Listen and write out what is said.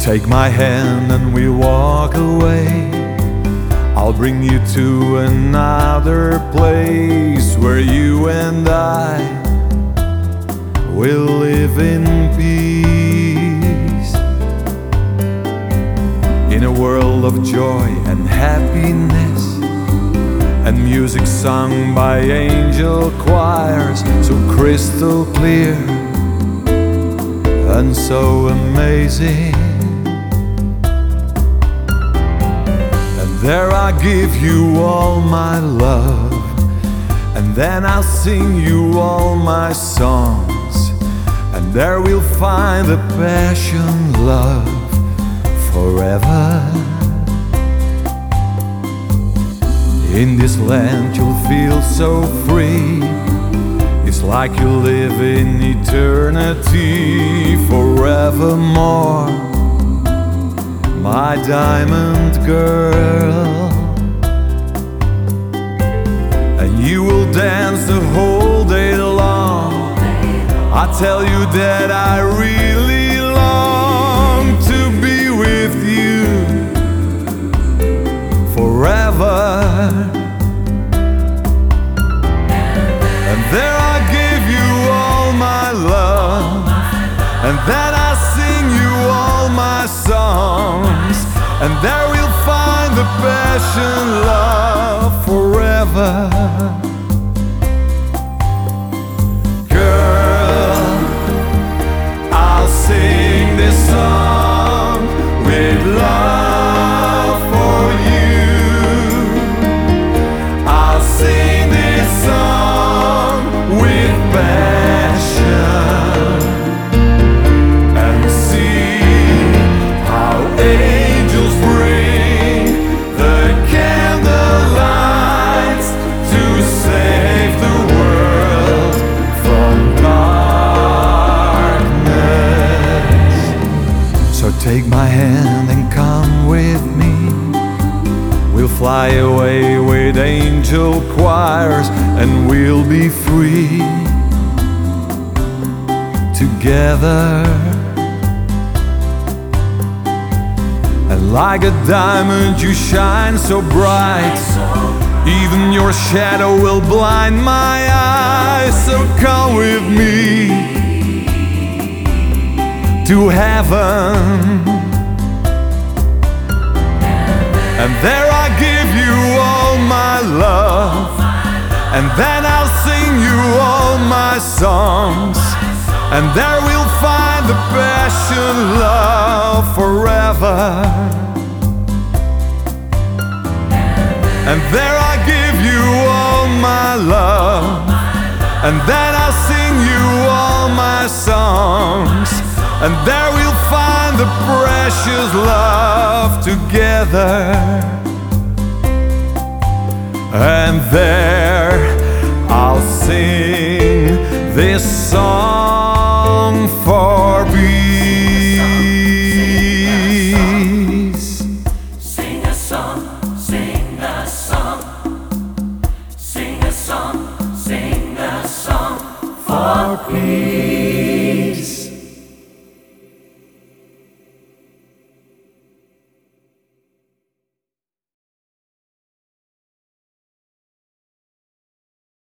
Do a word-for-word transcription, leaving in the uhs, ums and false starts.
take my hand and we walk away. I'll bring you to another place where you and I will live in peace, in a world of joy and happiness, and music sung by angel choirs, so crystal clear and so amazing. And there I give you all my love, and then I'll sing you all my songs, and there we'll find the passion love forever. In this land you'll feel so free, it's like you live in eternity forevermore, my diamond girl. And you will dance the whole day long. I tell you that I really long to be with you forever. And there I give you all my love, and then I sing you all my songs, and there we'll find the passion love forever. Girl, I'll sing this song with love for you. I'll sing this song with passion, and see how angels bring the candlelights to save the world from darkness. So take my hand and come with me, we'll fly away with angel choirs, and we'll be free together. And like a diamond you shine so bright, even your shadow will blind my eyes. So come with me to heaven, and there I give you all my love, and then I'll sing you all my songs, and there we'll find the passion love forever. And there I give you all my love, and then I'll sing you all my songs, and there we'll find the precious love together. And there I'll sing this song for peace. Sing a song, sing a song, sing a song, sing a song for peace.